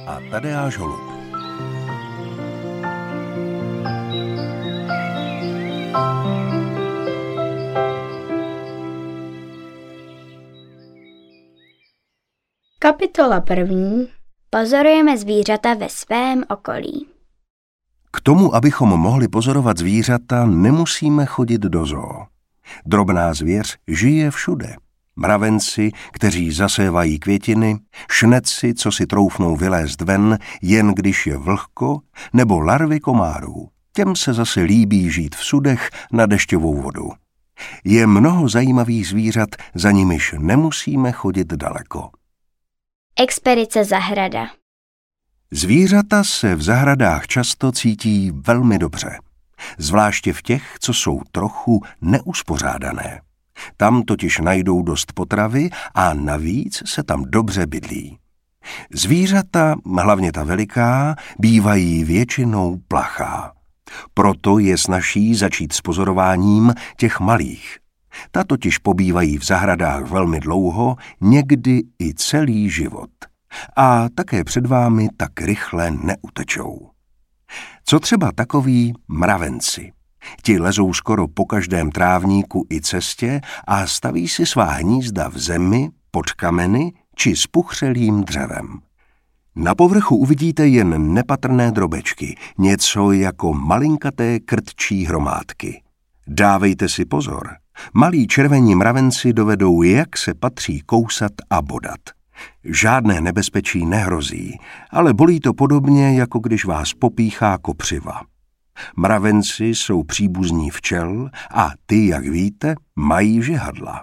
a Tadeáš Holub. Kapitola 1. Pozorujeme zvířata ve svém okolí. K tomu, abychom mohli pozorovat zvířata, nemusíme chodit do zoo. Drobná zvěř žije všude. Mravenci, kteří zasévají květiny, šneci, co si troufnou vylézt ven, jen když je vlhko, nebo larvy komárů. Těm se zase líbí žít v sudech na dešťovou vodu. Je mnoho zajímavých zvířat, za nimiž nemusíme chodit daleko. Expedice zahrada. Zvířata se v zahradách často cítí velmi dobře. Zvláště v těch, co jsou trochu neuspořádané. Tam totiž najdou dost potravy a navíc se tam dobře bydlí. Zvířata, hlavně ta veliká, bývají většinou plachá. Proto je snazší začít s pozorováním těch malých. Ta totiž pobývají v zahradách velmi dlouho, někdy i celý život. A také před vámi tak rychle neutečou. Co třeba takoví mravenci? Ti lezou skoro po každém trávníku i cestě a staví si svá hnízda v zemi, pod kameny či s puchřelým dřevem. Na povrchu uvidíte jen nepatrné drobečky, něco jako malinkaté krtčí hromádky. Dávejte si pozor, malí červení mravenci dovedou, jak se patří, kousat a bodat. Žádné nebezpečí nehrozí, ale bolí to podobně, jako když vás popíchá kopřiva. Mravenci jsou příbuzní včel a ty, jak víte, mají žihadla.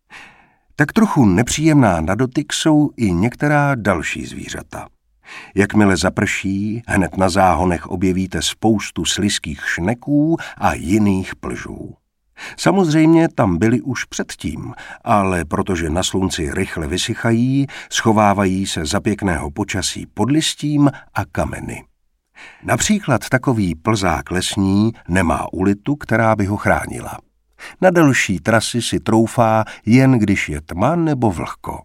Tak trochu nepříjemná na dotyk jsou i některá další zvířata. Jakmile zaprší, hned na záhonech objevíte spoustu slizkých šneků a jiných plžů. Samozřejmě tam byli už předtím, ale protože na slunci rychle vysychají, schovávají se za pěkného počasí pod listím a kameny. Například takový plzák lesní nemá ulitu, která by ho chránila. Na delší trasy si troufá, jen když je tma nebo vlhko.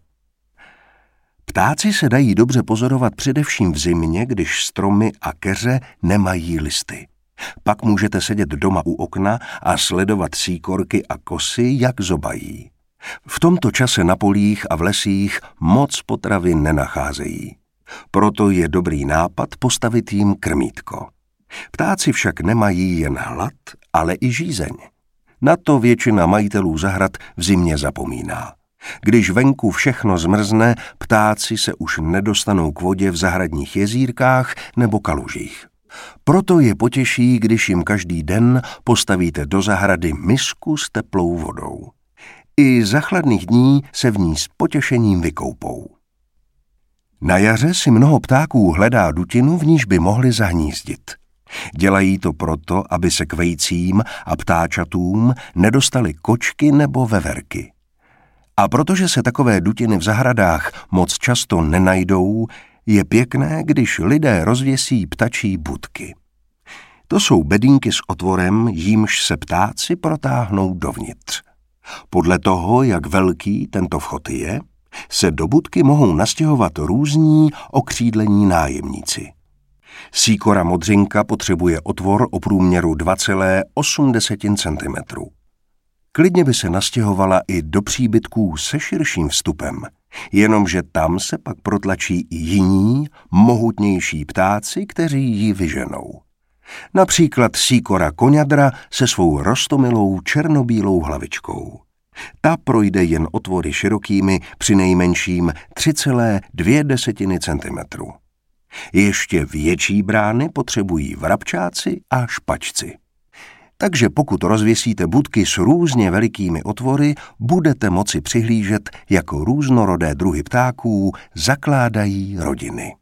Ptáci se dají dobře pozorovat především v zimě, když stromy a keře nemají listy. Pak můžete sedět doma u okna a sledovat síkorky a kosy, jak zobají. V tomto čase na polích a v lesích moc potravy nenacházejí. Proto je dobrý nápad postavit jim krmítko. Ptáci však nemají jen hlad, ale i žízeň. Na to většina majitelů zahrad v zimě zapomíná. Když venku všechno zmrzne, ptáci se už nedostanou k vodě v zahradních jezírkách nebo kalužích. Proto je potěší, když jim každý den postavíte do zahrady misku s teplou vodou. I za chladných dní se v ní s potěšením vykoupou. Na jaře si mnoho ptáků hledá dutinu, v níž by mohli zahnízdit. Dělají to proto, aby se k vejcím a ptáčatům nedostaly kočky nebo veverky. A protože se takové dutiny v zahradách moc často nenajdou, je pěkné, když lidé rozvěsí ptačí budky. To jsou bedínky s otvorem, jímž se ptáci protáhnou dovnitř. Podle toho, jak velký tento vchod je, se do budky mohou nastěhovat různí okřídlení nájemníci. Síkora modřinka potřebuje otvor o průměru 2,8 cm. Klidně by se nastěhovala i do příbytků se širším vstupem, jenomže tam se pak protlačí i jiní, mohutnější ptáci, kteří ji vyženou. Například síkora koňadra se svou roztomilou černobílou hlavičkou. Ta projde jen otvory širokými přinejmenším 3,2 cm. Ještě větší brány potřebují vrabčáci a špačci. Takže pokud rozvěsíte budky s různě velikými otvory, budete moci přihlížet, jako různorodé druhy ptáků zakládají rodiny.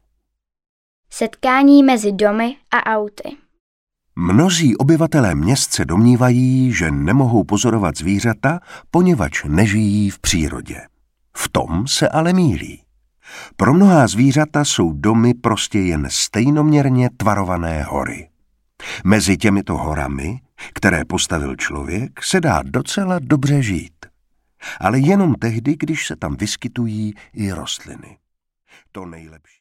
Setkání mezi domy a auty. Mnozí obyvatelé měst se domnívají, že nemohou pozorovat zvířata, poněvadž nežijí v přírodě. V tom se ale mýlí. Pro mnohá zvířata jsou domy prostě jen stejnoměrně tvarované hory. Mezi těmito horami, které postavil člověk, se dá docela dobře žít. Ale jenom tehdy, když se tam vyskytují i rostliny. To nejlepší.